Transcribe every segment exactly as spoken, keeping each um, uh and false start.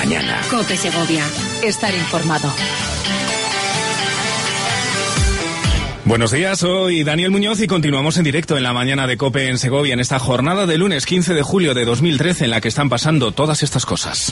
mañana. COPE Segovia. Estar informado. Buenos días, soy Daniel Muñoz y continuamos en directo en la mañana de COPE en Segovia, en esta jornada de lunes quince de julio de dos mil trece en la que están pasando todas estas cosas.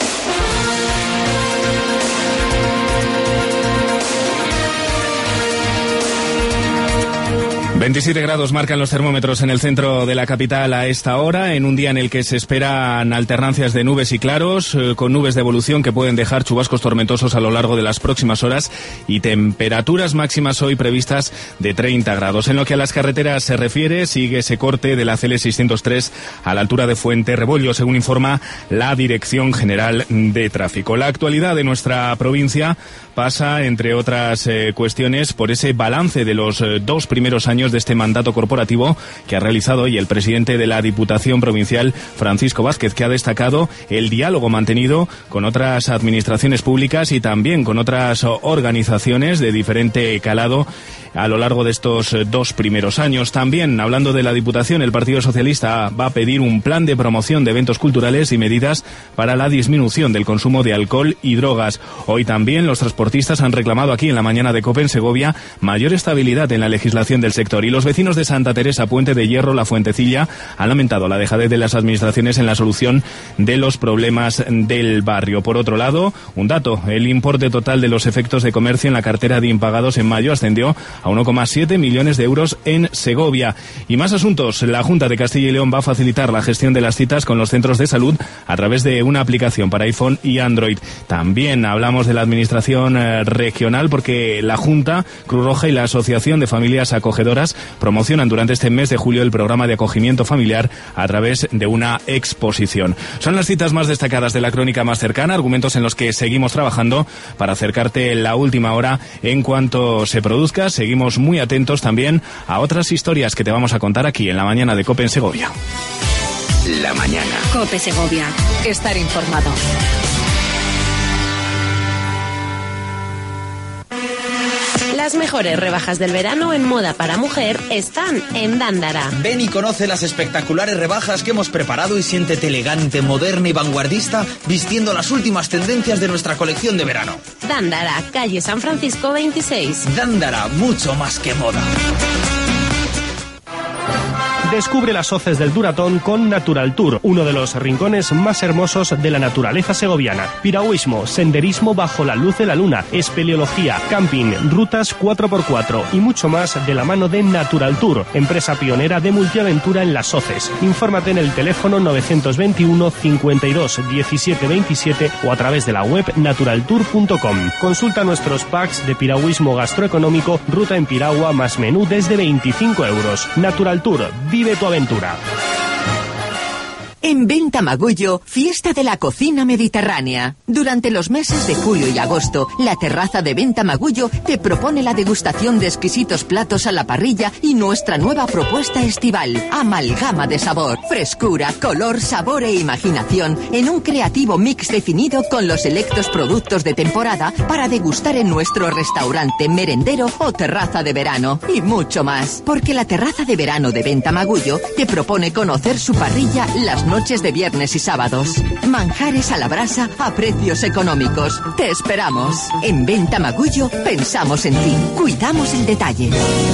veintisiete grados marcan los termómetros en el centro de la capital a esta hora, en un día en el que se esperan alternancias de nubes y claros, eh, con nubes de evolución que pueden dejar chubascos tormentosos a lo largo de las próximas horas y temperaturas máximas hoy previstas de treinta grados. En lo que a las carreteras se refiere, sigue ese corte de la C L seiscientos tres a la altura de Fuente Rebollo, según informa la Dirección General de Tráfico. La actualidad de nuestra provincia pasa, entre otras eh, cuestiones, por ese balance de los eh, dos primeros años de este mandato corporativo que ha realizado hoy el presidente de la Diputación Provincial, Francisco Vázquez, que ha destacado el diálogo mantenido con otras administraciones públicas y también con otras organizaciones de diferente calado a lo largo de estos dos primeros años. También, hablando de la Diputación, el Partido Socialista va a pedir un plan de promoción de eventos culturales y medidas para la disminución del consumo de alcohol y drogas. Hoy también los transportistas han reclamado aquí en la mañana de COPE en Segovia mayor estabilidad en la legislación del sector, y los vecinos de Santa Teresa, Puente de Hierro, La Fuentecilla han lamentado la dejadez de las administraciones en la solución de los problemas del barrio. Por otro lado, un dato: el importe total de los efectos de comercio en la cartera de impagados en mayo ascendió a uno coma siete millones de euros en Segovia. Y más asuntos. La Junta de Castilla y León va a facilitar la gestión de las citas con los centros de salud a través de una aplicación para iPhone y Android. También hablamos de la administración eh, regional, porque la Junta, Cruz Roja y la Asociación de Familias Acogedoras promocionan durante este mes de julio el programa de acogimiento familiar a través de una exposición. Son las citas más destacadas de la crónica más cercana, argumentos en los que seguimos trabajando para acercarte la última hora en cuanto se produzca. Seguimos muy atentos también a otras historias que te vamos a contar aquí en la mañana de COPE en Segovia. La mañana. COPE Segovia. Estar informado. Las mejores rebajas del verano en moda para mujer están en Dándara. Ven y conoce las espectaculares rebajas que hemos preparado y siéntete elegante, moderna y vanguardista vistiendo las últimas tendencias de nuestra colección de verano. Dándara, calle San Francisco veintiséis. Dándara, mucho más que moda. Descubre las hoces del Duratón con Natural Tour, uno de los rincones más hermosos de la naturaleza segoviana. Piragüismo, senderismo bajo la luz de la luna, espeleología, camping, rutas cuatro por cuatro y mucho más de la mano de Natural Tour, empresa pionera de multiaventura en las hoces. Infórmate en el teléfono novecientos veintiuno cincuenta y dos diecisiete veintisiete o a través de la web natural tour punto com. Consulta nuestros packs de piragüismo gastroeconómico, ruta en piragua más menú desde veinticinco euros. Natural Tour, vive tu aventura. En Venta Magullo, fiesta de la cocina mediterránea. Durante los meses de julio y agosto, la terraza de Venta Magullo te propone la degustación de exquisitos platos a la parrilla y nuestra nueva propuesta estival, amalgama de sabor, frescura, color, sabor e imaginación en un creativo mix definido con los selectos productos de temporada para degustar en nuestro restaurante, merendero o terraza de verano. Y mucho más, porque la terraza de verano de Venta Magullo te propone conocer su parrilla las noches de viernes y sábados. Manjares a la brasa a precios económicos. Te esperamos. En Venta Magullo pensamos en ti. Cuidamos el detalle.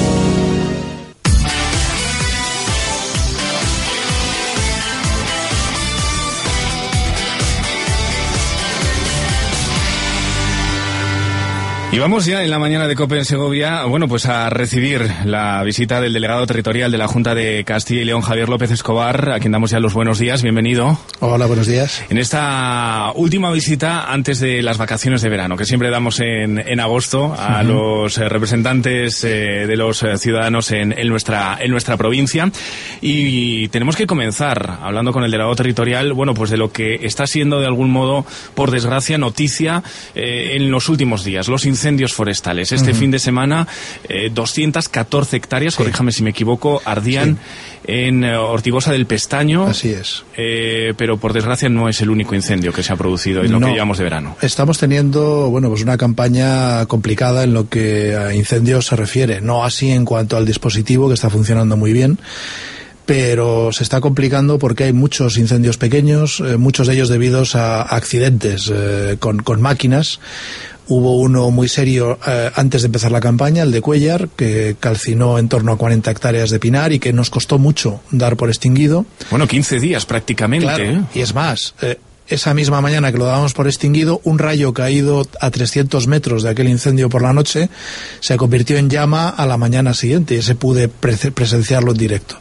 Y vamos ya en la mañana de COPE en Segovia, bueno, pues a recibir la visita del delegado territorial de la Junta de Castilla y León, Javier López Escobar, a quien damos ya los buenos días. Bienvenido. Hola, buenos días. En esta última visita antes de las vacaciones de verano, que siempre damos en, en agosto a uh-huh. los eh, representantes eh, de los eh, ciudadanos en, en nuestra en nuestra provincia, y tenemos que comenzar hablando con el delegado territorial, bueno, pues de lo que está siendo de algún modo, por desgracia, noticia eh, en los últimos días, los incendios forestales. Este uh-huh. fin de semana, eh, doscientas catorce hectáreas, sí. corríjame si me equivoco, ardían sí. en eh, Ortigosa del Pestaño. Así es. Eh, pero por desgracia no es el único incendio que se ha producido en lo no. que llevamos de verano. Estamos teniendo, bueno, pues una campaña complicada en lo que a incendios se refiere. No así en cuanto al dispositivo, que está funcionando muy bien, pero se está complicando porque hay muchos incendios pequeños, eh, muchos de ellos debidos a accidentes eh, con, con máquinas. Hubo uno muy serio eh, antes de empezar la campaña, el de Cuéllar, que calcinó en torno a cuarenta hectáreas de pinar y que nos costó mucho dar por extinguido. Bueno, quince días prácticamente. Claro, ¿eh? Y es más, eh, esa misma mañana que lo dábamos por extinguido, un rayo caído a trescientos metros de aquel incendio por la noche se convirtió en llama a la mañana siguiente, y ese pude pre- presenciarlo en directo.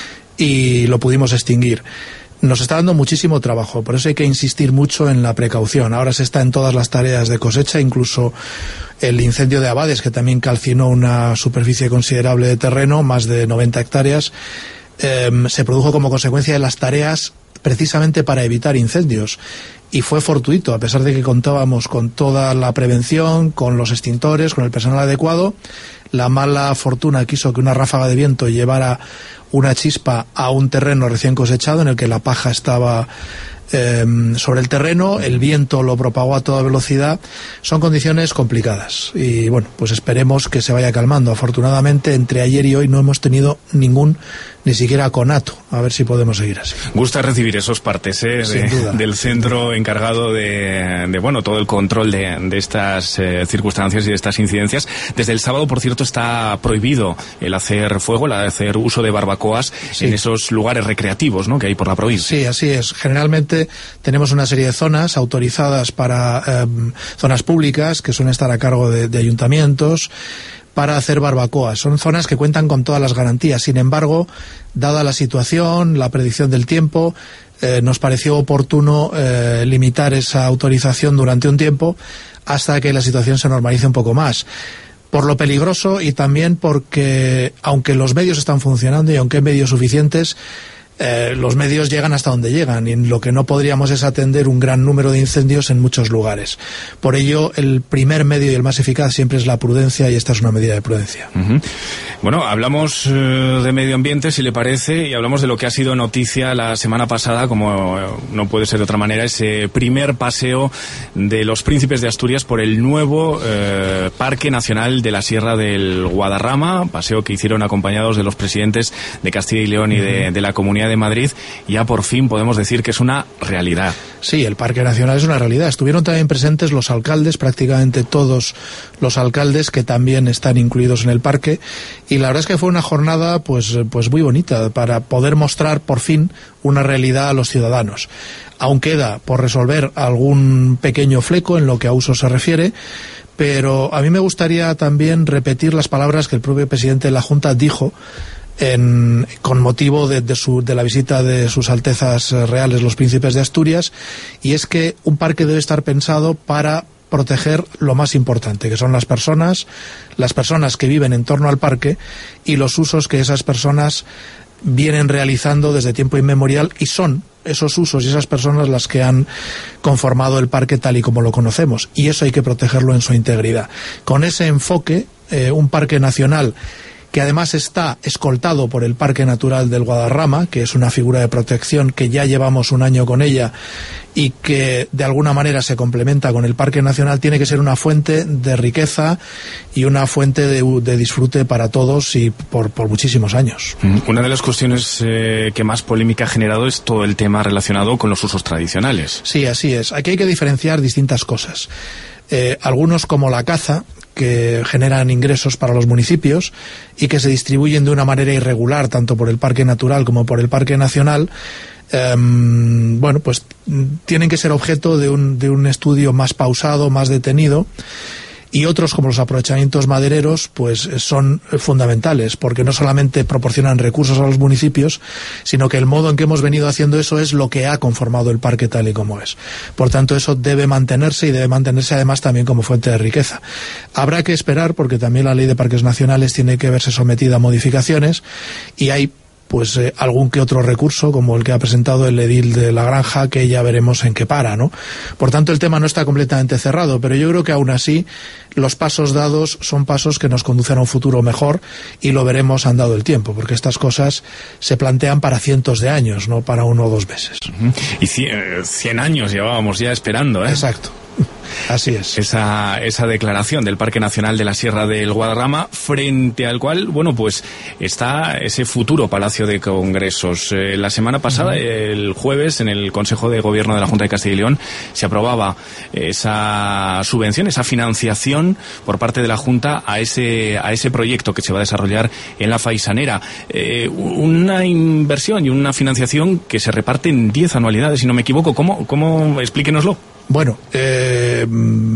Y lo pudimos extinguir. Nos está dando muchísimo trabajo, por eso hay que insistir mucho en la precaución. Ahora se está en todas las tareas de cosecha, incluso el incendio de Abades, que también calcinó una superficie considerable de terreno, más de noventa hectáreas, eh, se produjo como consecuencia de las tareas precisamente para evitar incendios. Y fue fortuito, a pesar de que contábamos con toda la prevención, con los extintores, con el personal adecuado. La mala fortuna quiso que una ráfaga de viento llevara una chispa a un terreno recién cosechado en el que la paja estaba eh, sobre el terreno, el viento lo propagó a toda velocidad. Son condiciones complicadas y bueno, pues esperemos que se vaya calmando. Afortunadamente entre ayer y hoy no hemos tenido ningún, ni siquiera conato. A ver si podemos seguir así. Gusta recibir esos partes ¿eh? de, del centro encargado de, de bueno, todo el control de, de estas eh, circunstancias y de estas incidencias. Desde el sábado, por cierto, está prohibido el hacer fuego, el hacer uso de barbacoas sí. en esos lugares recreativos, ¿no?, que hay por la provincia. Sí, así es. Generalmente tenemos una serie de zonas autorizadas para eh, zonas públicas que suelen estar a cargo de, de ayuntamientos para hacer barbacoas. Son zonas que cuentan con todas las garantías. Sin embargo, dada la situación, la predicción del tiempo, eh, nos pareció oportuno eh, limitar esa autorización durante un tiempo hasta que la situación se normalice un poco más. Por lo peligroso y también porque, aunque los medios están funcionando y aunque hay medios suficientes, Eh, los medios llegan hasta donde llegan y lo que no podríamos es atender un gran número de incendios en muchos lugares. Por ello, el primer medio y el más eficaz siempre es la prudencia, y esta es una medida de prudencia. Uh-huh. Bueno, hablamos eh, de medio ambiente, si le parece, y hablamos de lo que ha sido noticia la semana pasada, como eh, no puede ser de otra manera, ese primer paseo de los príncipes de Asturias por el nuevo eh, Parque Nacional de la Sierra del Guadarrama, paseo que hicieron acompañados de los presidentes de Castilla y León y de, de la Comunidad de Madrid. Ya por fin podemos decir que es una realidad. Sí, el Parque Nacional es una realidad. Estuvieron también presentes los alcaldes, prácticamente todos los alcaldes que también están incluidos en el parque, y la verdad es que fue una jornada pues, pues muy bonita para poder mostrar por fin una realidad a los ciudadanos. Aún queda por resolver algún pequeño fleco en lo que a uso se refiere, pero a mí me gustaría también repetir las palabras que el propio presidente de la Junta dijo En, con motivo de, de, su, de la visita de sus Altezas Reales los Príncipes de Asturias, y es que un parque debe estar pensado para proteger lo más importante, que son las personas, las personas que viven en torno al parque y los usos que esas personas vienen realizando desde tiempo inmemorial, y son esos usos y esas personas las que han conformado el parque tal y como lo conocemos, y eso hay que protegerlo en su integridad. Con ese enfoque, eh, un parque nacional que además está escoltado por el Parque Natural del Guadarrama, que es una figura de protección que ya llevamos un año con ella y que de alguna manera se complementa con el Parque Nacional, tiene que ser una fuente de riqueza y una fuente de, de disfrute para todos y por, por muchísimos años. Una de las cuestiones eh, que más polémica ha generado es todo el tema relacionado con los usos tradicionales. Sí, así es. Aquí hay que diferenciar distintas cosas. Eh, algunos, como la caza, que generan ingresos para los municipios y que se distribuyen de una manera irregular tanto por el Parque Natural como por el Parque Nacional, eh, bueno, pues tienen que ser objeto de un, de un estudio más pausado, más detenido. Y otros, como los aprovechamientos madereros, pues son fundamentales, porque no solamente proporcionan recursos a los municipios, sino que el modo en que hemos venido haciendo eso es lo que ha conformado el parque tal y como es. Por tanto, eso debe mantenerse, y debe mantenerse además también como fuente de riqueza. Habrá que esperar, porque también la Ley de Parques Nacionales tiene que verse sometida a modificaciones, y hay pues eh, algún que otro recurso, como el que ha presentado el edil de La Granja, que ya veremos en qué para, ¿no? Por tanto, el tema no está completamente cerrado, pero yo creo que aún así los pasos dados son pasos que nos conducen a un futuro mejor, y lo veremos andado el tiempo, porque estas cosas se plantean para cientos de años, no para uno o dos meses. Uh-huh. Y cien, cien años llevábamos ya esperando, ¿eh? Exacto. Así es. Esa, esa declaración del Parque Nacional de la Sierra del Guadarrama, frente al cual, bueno, pues está ese futuro Palacio de Congresos. Eh, la semana pasada, uh-huh. el jueves, en el Consejo de Gobierno de la Junta de Castilla y León, se aprobaba esa subvención, esa financiación por parte de la Junta a ese, a ese proyecto que se va a desarrollar en la Faisanera. Eh, una inversión y una financiación que se reparte en diez anualidades, si no me equivoco. ¿Cómo? ¿Cómo? Explíquenoslo. Bueno, eh,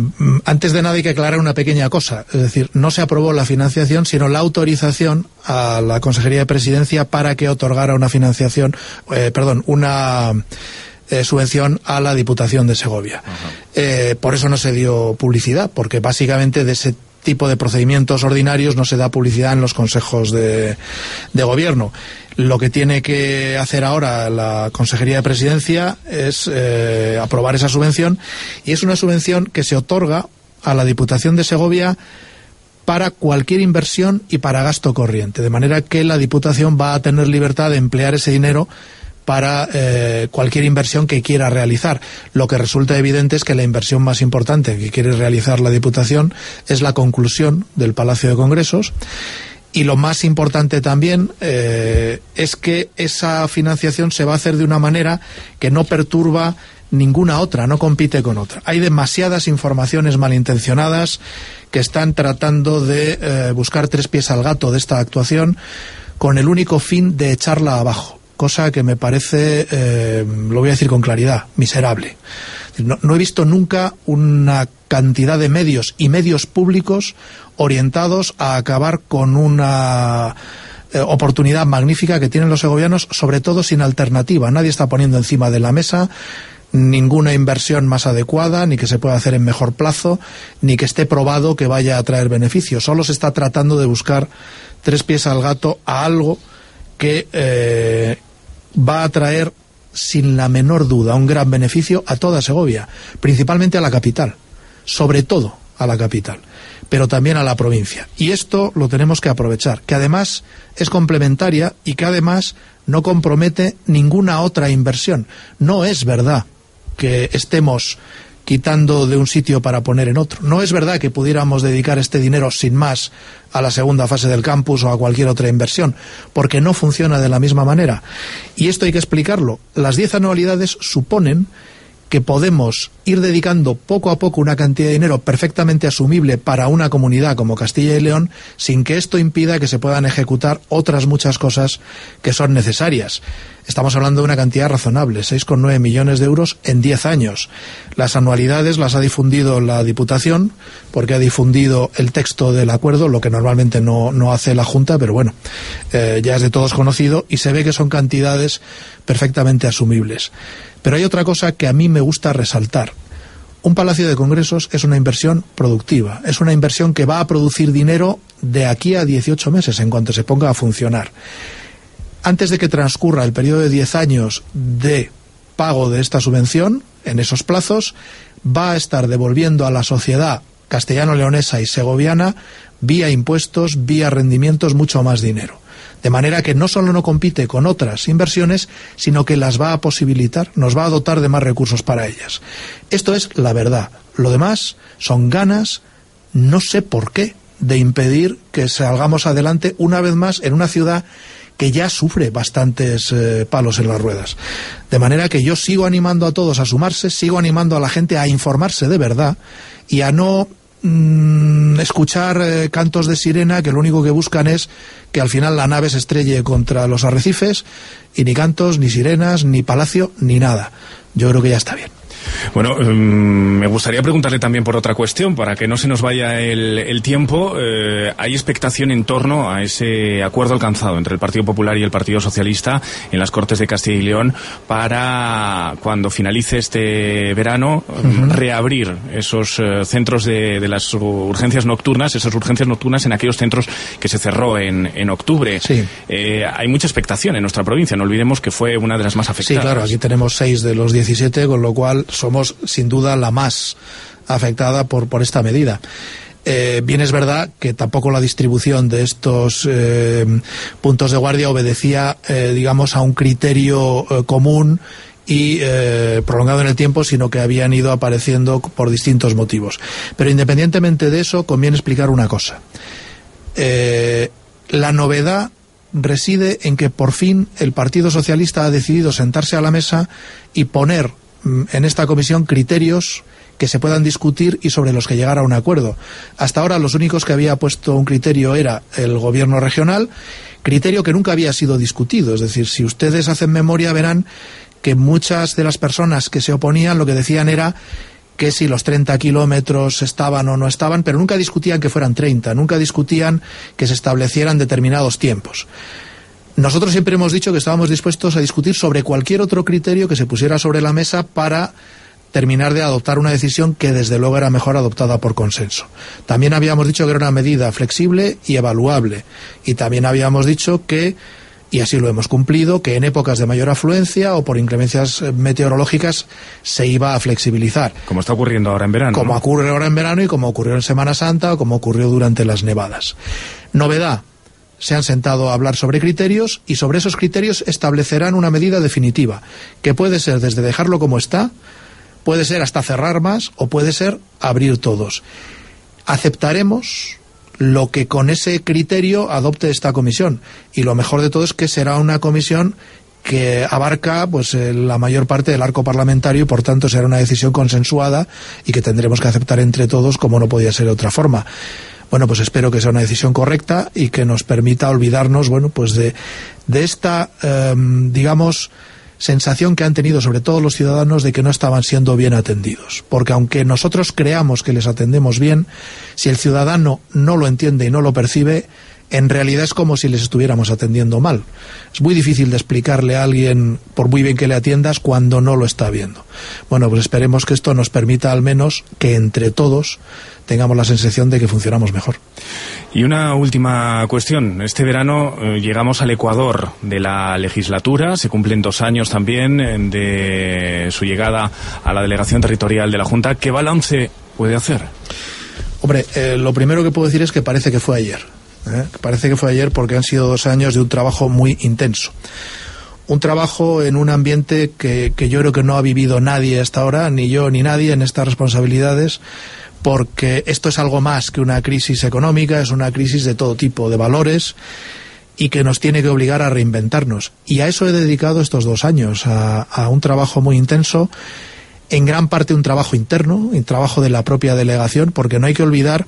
antes de nada hay que aclarar una pequeña cosa. Es decir, no se aprobó la financiación, sino la autorización a la Consejería de Presidencia para que otorgara una financiación, eh, perdón, una eh, subvención a la Diputación de Segovia. Eh, por eso no se dio publicidad, porque básicamente de ese tipo de procedimientos ordinarios no se da publicidad en los consejos de, de gobierno. Lo que tiene que hacer ahora la Consejería de Presidencia es eh, aprobar esa subvención, y es una subvención que se otorga a la Diputación de Segovia para cualquier inversión y para gasto corriente, de manera que la Diputación va a tener libertad de emplear ese dinero para eh, cualquier inversión que quiera realizar. Lo que resulta evidente es que la inversión más importante que quiere realizar la Diputación es la conclusión del Palacio de Congresos, y lo más importante también eh, es que esa financiación se va a hacer de una manera que no perturba ninguna otra, no compite con otra. Hay demasiadas informaciones malintencionadas que están tratando de eh, buscar tres pies al gato de esta actuación con el único fin de echarla abajo, cosa que me parece, eh, lo voy a decir con claridad, miserable. No, no he visto nunca una cantidad de medios y medios públicos orientados a acabar con una eh, oportunidad magnífica que tienen los segovianos, sobre todo sin alternativa. Nadie está poniendo encima de la mesa ninguna inversión más adecuada, ni que se pueda hacer en mejor plazo, ni que esté probado que vaya a traer beneficios. Solo se está tratando de buscar tres pies al gato a algo que eh, va a traer sin la menor duda un gran beneficio a toda Segovia, principalmente a la capital, sobre todo a la capital, pero también a la provincia. Y esto lo tenemos que aprovechar, que además es complementaria y que además no compromete ninguna otra inversión. No es verdad que estemos quitando de un sitio para poner en otro. No es verdad que pudiéramos dedicar este dinero sin más a la segunda fase del campus o a cualquier otra inversión, porque no funciona de la misma manera. Y esto hay que explicarlo. Las diez anualidades suponen que podemos ir dedicando poco a poco una cantidad de dinero perfectamente asumible para una comunidad como Castilla y León, sin que esto impida que se puedan ejecutar otras muchas cosas que son necesarias. Estamos hablando de una cantidad razonable, seis coma nueve millones de euros en diez años. Las anualidades las ha difundido la Diputación, porque ha difundido el texto del acuerdo, lo que normalmente no, no hace la Junta, pero bueno, eh, ya es de todos conocido, y se ve que son cantidades perfectamente asumibles. Pero hay otra cosa que a mí me gusta resaltar. Un Palacio de Congresos es una inversión productiva, es una inversión que va a producir dinero de aquí a dieciocho meses, en cuanto se ponga a funcionar. Antes de que transcurra el periodo de diez años de pago de esta subvención, en esos plazos, va a estar devolviendo a la sociedad castellano-leonesa y segoviana, vía impuestos, vía rendimientos, mucho más dinero. De manera que no solo no compite con otras inversiones, sino que las va a posibilitar, nos va a dotar de más recursos para ellas. Esto es la verdad. Lo demás son ganas, no sé por qué, de impedir que salgamos adelante una vez más en una ciudad que ya sufre bastantes eh, palos en las ruedas. De manera que yo sigo animando a todos a sumarse, sigo animando a la gente a informarse de verdad y a no mmm, escuchar eh, cantos de sirena que lo único que buscan es que al final la nave se estrelle contra los arrecifes, y ni cantos, ni sirenas, ni palacio, ni nada. Yo creo que ya está bien. Bueno, um, me gustaría preguntarle también por otra cuestión, para que no se nos vaya el, el tiempo. Eh, hay expectación en torno a ese acuerdo alcanzado entre el Partido Popular y el Partido Socialista en las Cortes de Castilla y León para, cuando finalice este verano, uh-huh. reabrir esos uh, centros de, de las urgencias nocturnas, esas urgencias nocturnas en aquellos centros que se cerró en, en octubre. Sí. Eh, hay mucha expectación en nuestra provincia, no olvidemos que fue una de las más afectadas. Sí, claro, aquí tenemos seis de los diecisiete, con lo cual somos sin duda la más afectada por, por esta medida. Eh, bien es verdad que tampoco la distribución de estos eh, puntos de guardia obedecía, eh, digamos, a un criterio eh, común y eh, prolongado en el tiempo, sino que habían ido apareciendo por distintos motivos. Pero independientemente de eso, conviene explicar una cosa. Eh, la novedad reside en que por fin el Partido Socialista ha decidido sentarse a la mesa y poner mm, en esta comisión criterios que se puedan discutir y sobre los que llegar a un acuerdo. Hasta ahora los únicos que había puesto un criterio era el gobierno regional, criterio que nunca había sido discutido. Es decir, si ustedes hacen memoria verán que muchas de las personas que se oponían lo que decían era que si los treinta kilómetros estaban o no estaban, pero nunca discutían que fueran treinta, nunca discutían que se establecieran determinados tiempos. Nosotros siempre hemos dicho que estábamos dispuestos a discutir sobre cualquier otro criterio que se pusiera sobre la mesa para terminar de adoptar una decisión que desde luego era mejor adoptada por consenso. También habíamos dicho que era una medida flexible y evaluable, y también habíamos dicho que, y así lo hemos cumplido, que en épocas de mayor afluencia o por inclemencias meteorológicas se iba a flexibilizar. Como está ocurriendo ahora en verano. Como ¿no? ocurre ahora en verano y como ocurrió en Semana Santa o como ocurrió durante las nevadas. Novedad. Se han sentado a hablar sobre criterios y sobre esos criterios establecerán una medida definitiva, que puede ser desde dejarlo como está, puede ser hasta cerrar más o puede ser abrir todos. Aceptaremos lo que con ese criterio adopte esta comisión, y lo mejor de todo es que será una comisión que abarca pues la mayor parte del arco parlamentario y por tanto será una decisión consensuada y que tendremos que aceptar entre todos, como no podía ser de otra forma. Bueno, pues espero que sea una decisión correcta y que nos permita olvidarnos, bueno, pues de, de esta, eh, digamos, sensación que han tenido sobre todo los ciudadanos de que no estaban siendo bien atendidos. Porque aunque nosotros creamos que les atendemos bien, si el ciudadano no lo entiende y no lo percibe, en realidad es como si les estuviéramos atendiendo mal. Es muy difícil de explicarle a alguien, por muy bien que le atiendas, cuando no lo está viendo. Bueno, pues esperemos que esto nos permita al menos que entre todos tengamos la sensación de que funcionamos mejor. Y una última cuestión. Este verano eh, llegamos al Ecuador de la legislatura. Se cumplen dos años también eh, de su llegada a la delegación territorial de la Junta. ¿Qué balance puede hacer? Hombre, eh, lo primero que puedo decir es que parece que fue ayer. ¿eh? Parece que fue ayer porque han sido dos años de un trabajo muy intenso. Un trabajo en un ambiente que, que yo creo que no ha vivido nadie hasta ahora, ni yo ni nadie en estas responsabilidades, porque esto es algo más que una crisis económica, es una crisis de todo tipo, de valores, y que nos tiene que obligar a reinventarnos. Y a eso he dedicado estos dos años, a, a un trabajo muy intenso, en gran parte un trabajo interno, un trabajo de la propia delegación, porque no hay que olvidar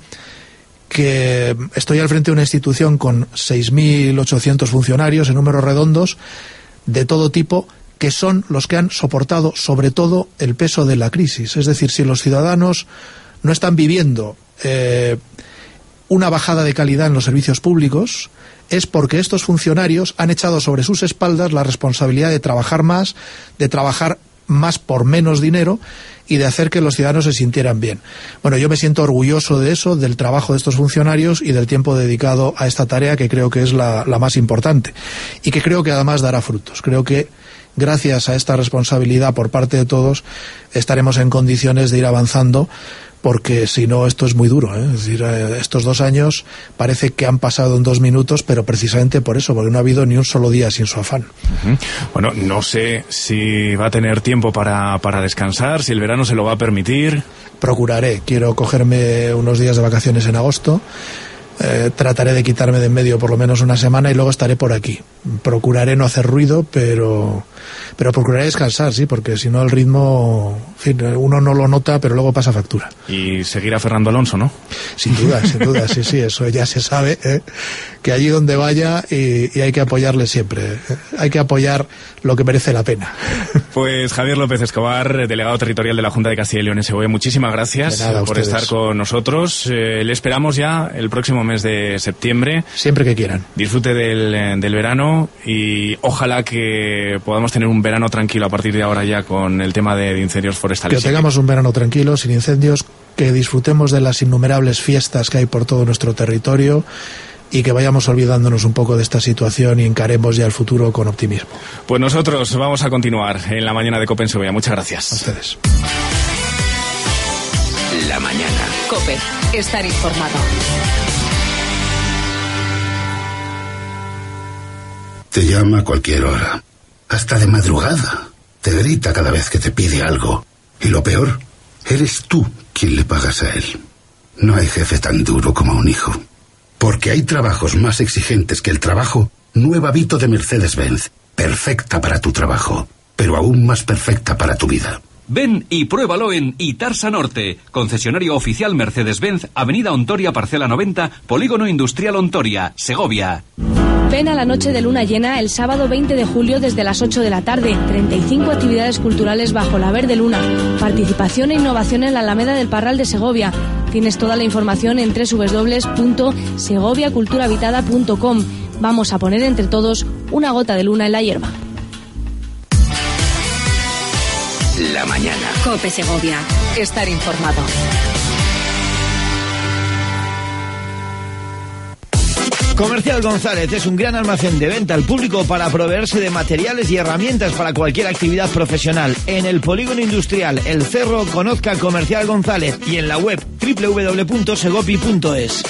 que estoy al frente de una institución con seis mil ochocientos funcionarios en números redondos, de todo tipo, que son los que han soportado sobre todo el peso de la crisis. Es decir, si los ciudadanos no están viviendo eh, una bajada de calidad en los servicios públicos, es porque estos funcionarios han echado sobre sus espaldas la responsabilidad de trabajar más, de trabajar más por menos dinero y de hacer que los ciudadanos se sintieran bien. Bueno, yo me siento orgulloso de eso, del trabajo de estos funcionarios y del tiempo dedicado a esta tarea, que creo que es la, la más importante y que creo que además dará frutos. Creo que gracias a esta responsabilidad por parte de todos estaremos en condiciones de ir avanzando, porque si no esto es muy duro, ¿eh? Es decir, estos dos años parece que han pasado en dos minutos, pero precisamente por eso, porque no ha habido ni un solo día sin su afán. Uh-huh. Bueno, no sé si va a tener tiempo para, para descansar, si el verano se lo va a permitir. Procuraré, quiero cogerme unos días de vacaciones en agosto. Eh, trataré de quitarme de en medio por lo menos una semana y luego estaré por aquí. Procuraré no hacer ruido, pero pero procuraré descansar, sí, porque si no el ritmo, en fin, uno no lo nota, pero luego pasa factura. Y seguir a Fernando Alonso, ¿no? Sin duda, sin duda, sí, sí, eso ya se sabe, ¿eh? Que allí donde vaya y, y hay que apoyarle siempre, ¿eh? Hay que apoyar lo que merece la pena. Pues Javier López Escobar, delegado territorial de la Junta de Castilla y León en Segovia, muchísimas gracias nada, por estar con nosotros. Eh, le esperamos ya el próximo mes de septiembre. Siempre que quieran. Disfrute del, del verano y ojalá que podamos tener un verano tranquilo a partir de ahora ya con el tema de, de incendios forestales. Que tengamos un verano tranquilo, sin incendios, que disfrutemos de las innumerables fiestas que hay por todo nuestro territorio y que vayamos olvidándonos un poco de esta situación y encaremos ya el futuro con optimismo. Pues nosotros vamos a continuar en la mañana de COPE en Segovia. Muchas gracias. A ustedes. La mañana. COPE, estar informado. Te llama a cualquier hora, hasta de madrugada. Te grita cada vez que te pide algo. Y lo peor, eres tú quien le pagas a él. No hay jefe tan duro como un hijo. Porque hay trabajos más exigentes que el trabajo. Nueva Vito de Mercedes-Benz. Perfecta para tu trabajo, pero aún más perfecta para tu vida. Ven y pruébalo en Itarsa Norte, concesionario oficial Mercedes-Benz, Avenida Ontoria, Parcela noventa, Polígono Industrial Ontoria, Segovia. Ven a la noche de luna llena el sábado veinte de julio desde las ocho de la tarde. treinta y cinco actividades culturales bajo la verde luna. Participación e innovación en la Alameda del Parral de Segovia. Tienes toda la información en doble u doble u doble u punto segovia cultura habitada punto com. Vamos a poner entre todos una gota de luna en la hierba. La mañana. COPE Segovia. Estar informado. Comercial González es un gran almacén de venta al público para proveerse de materiales y herramientas para cualquier actividad profesional. En el Polígono Industrial El Cerro, conozca Comercial González y en la web doble u doble u doble u punto segopi punto es.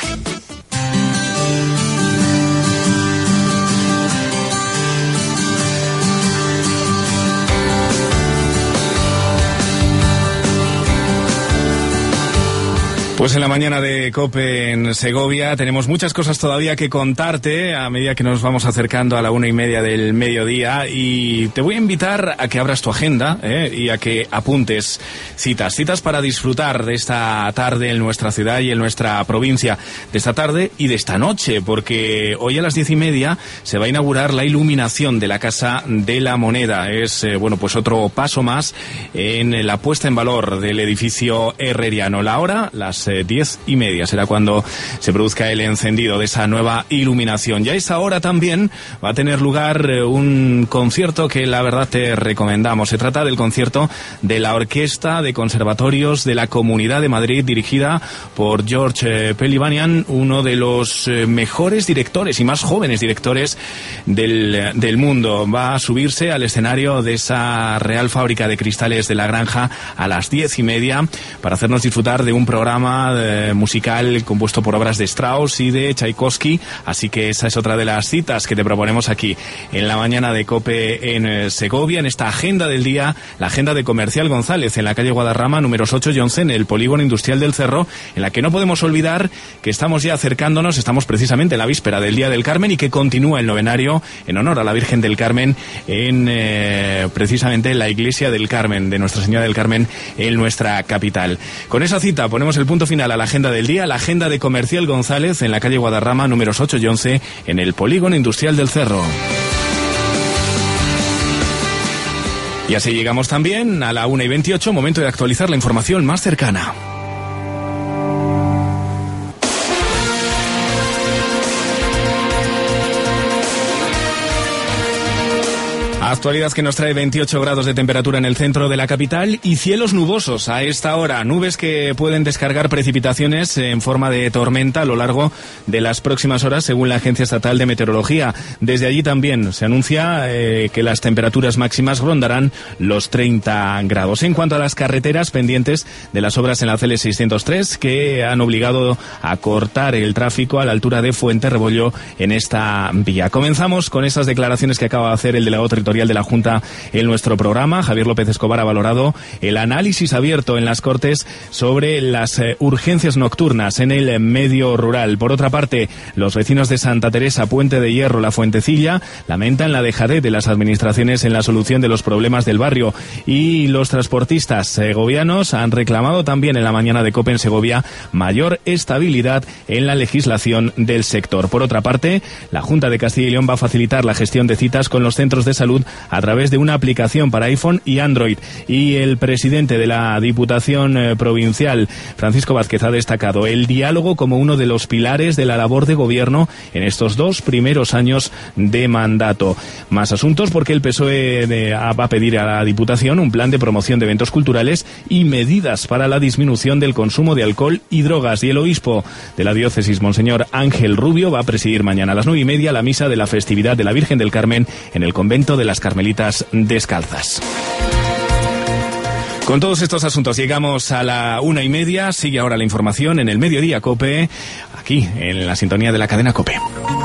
Pues en la mañana de COPE en Segovia tenemos muchas cosas todavía que contarte a medida que nos vamos acercando a la una y media del mediodía, y te voy a invitar a que abras tu agenda ¿eh? y a que apuntes citas, citas para disfrutar de esta tarde en nuestra ciudad y en nuestra provincia, de esta tarde y de esta noche, porque hoy a las diez y media se va a inaugurar la iluminación de la Casa de la Moneda. Es eh, bueno pues otro paso más en la puesta en valor del edificio herreriano. La hora, las diez y media será cuando se produzca el encendido de esa nueva iluminación. Ya a esa hora también va a tener lugar un concierto que la verdad te recomendamos. Se trata del concierto de la Orquesta de Conservatorios de la Comunidad de Madrid, dirigida por George Pelivanian, uno de los mejores directores y más jóvenes directores del, del mundo. Va a subirse al escenario de esa Real Fábrica de Cristales de la Granja a las diez y media para hacernos disfrutar de un programa Eh, musical compuesto por obras de Strauss y de Tchaikovsky, así que esa es otra de las citas que te proponemos aquí en la mañana de COPE en eh, Segovia, en esta agenda del día, la agenda de Comercial González, en la calle Guadarrama, números ocho y once, en el Polígono Industrial del Cerro, en la que no podemos olvidar que estamos ya acercándonos, estamos precisamente en la víspera del Día del Carmen y que continúa el novenario en honor a la Virgen del Carmen en eh, precisamente la Iglesia del Carmen, de Nuestra Señora del Carmen en nuestra capital. Con esa cita ponemos el punto final a la agenda del día, la agenda de Comercial González en la calle Guadarrama, números ocho y once, en el Polígono Industrial del Cerro. Y así llegamos también a la una y veintiocho, momento de actualizar la información más cercana. Actualidad que nos trae veintiocho grados de temperatura en el centro de la capital y cielos nubosos a esta hora. Nubes que pueden descargar precipitaciones en forma de tormenta a lo largo de las próximas horas, según la Agencia Estatal de Meteorología. Desde allí también se anuncia eh, que las temperaturas máximas rondarán los treinta grados. En cuanto a las carreteras pendientes de las obras en la C L seiscientos tres, que han obligado a cortar el tráfico a la altura de Fuente Rebollo en esta vía. Comenzamos con esas declaraciones que acaba de hacer el delegado territorial de la Junta en nuestro programa. Javier López Escobar ha valorado el análisis abierto en las Cortes sobre las eh, urgencias nocturnas en el medio rural. Por otra parte, los vecinos de Santa Teresa, Puente de Hierro, La Fuentecilla, lamentan la dejadez de las administraciones en la solución de los problemas del barrio, y los transportistas segovianos han reclamado también en la mañana de COPE en Segovia mayor estabilidad en la legislación del sector. Por otra parte, la Junta de Castilla y León va a facilitar la gestión de citas con los centros de salud a través de una aplicación para iPhone y Android. Y el presidente de la Diputación eh, Provincial, Francisco Vázquez, ha destacado el diálogo como uno de los pilares de la labor de gobierno en estos dos primeros años de mandato. Más asuntos, porque el P S O E de, a, va a pedir a la Diputación un plan de promoción de eventos culturales y medidas para la disminución del consumo de alcohol y drogas. Y el obispo de la diócesis, Monseñor Ángel Rubio, va a presidir mañana a las nueve y media la misa de la festividad de la Virgen del Carmen en el convento de las Carmelitas Descalzas. Con todos estos asuntos llegamos a la una y media. Sigue ahora la información en el Mediodía COPE, aquí en la sintonía de la cadena COPE.